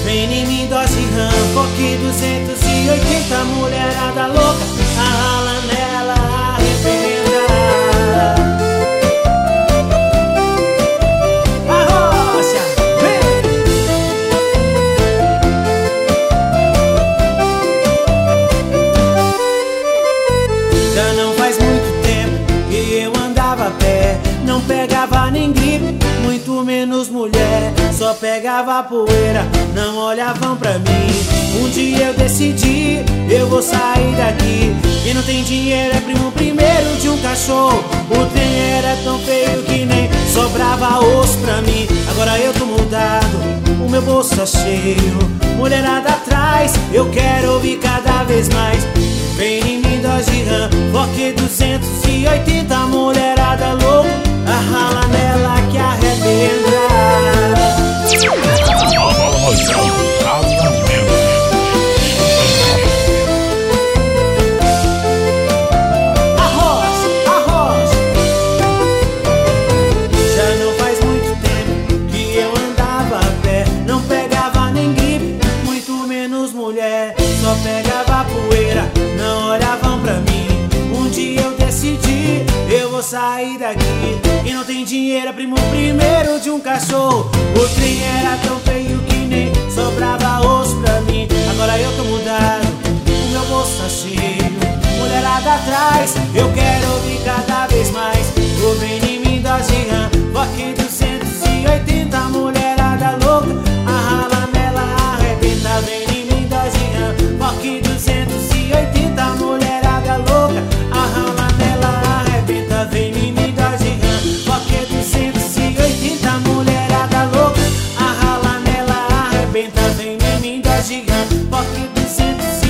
Vem em mim, dose RAM, Coque 280, mulherada louca, arrala nela, arrebenta. Arrocha, vem! Já não faz muito tempo que eu andava a pé, não pegava nem gripe, muito menos mulher, só pegava poeira, não olhavam pra mim. Um dia eu decidi, eu vou sair daqui. Quem não tem dinheiro é primo primeiro de um cachorro. O trem era tão feio que nem sobrava osso pra mim. Agora eu tô mudado, o meu bolso tá cheio, mulherada atrás, eu quero ouvir cada vez mais. Vem em mim, Dodge Ram, Coque 280, mulherada louca, arrala nela que arrebenta. Arrocha, arrocha. Já não faz muito tempo que eu andava a pé, não pegava nem gripe, muito menos mulher, só pegava poeira, não olhavam pra mim. Um dia eu decidi, eu vou sair daqui. Quem não tem dinheiro é primo primeiro de um cachorro. O trem era tão feio que nem sobrava osso pra mim. Agora eu tô mudado, o meu bolso tá cheio, mulherada atrás, eu quero ouvir cada vez mais. O vem em mim, Dodge Ram, Coque 280, mulherada louca, arrala nela, arrebenta. Vem em mim, Dodge Ram, Coque 280, mulherada louca, arrala nela, arrebenta. Vem em mim, Dodge Ram, Coque 280, mulherada louca, arrala nela, arrebenta. Vem em mim, Dodge Ram, Coque 280.